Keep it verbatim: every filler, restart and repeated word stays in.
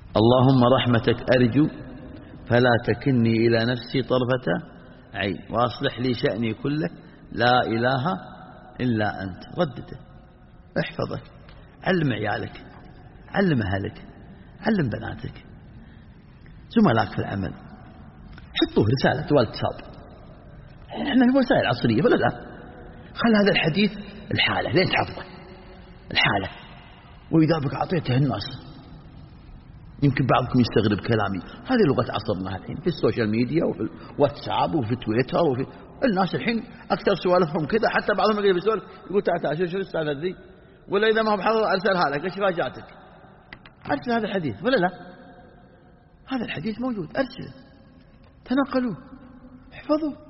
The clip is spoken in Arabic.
اللهم رحمتك أرجو فلا تكلني إلى نفسي طرفة عين وأصلح لي شأني كله لا إله إلا أنت. ردده، احفظه، علم عيالك، علم أهلك، علم بناتك، زملائك في العمل، حطوه رسالة واتساب. احنا الوسائل العصرية ولا لا؟ خل هذا الحديث الحالة لين تحفظه الحالة، وإذا بك أعطيته الناس. يمكن بعضكم يستغرب كلامي، هذه لغة عصرنا الحين في السوشيال ميديا وفي الواتساب وفي تويتر وفي الناس الحين أكثر سوالفهم كذا. حتى بعضهم يقول بيسولف يقول تعال تعال شو شو السالفة ذي، ولا إذا ما هو بحضر أرسلها لك، إيش فاجأتك؟ أرسل هذا الحديث ولا لا؟ هذا الحديث موجود، أرسله، تنقلوه، احفظوه.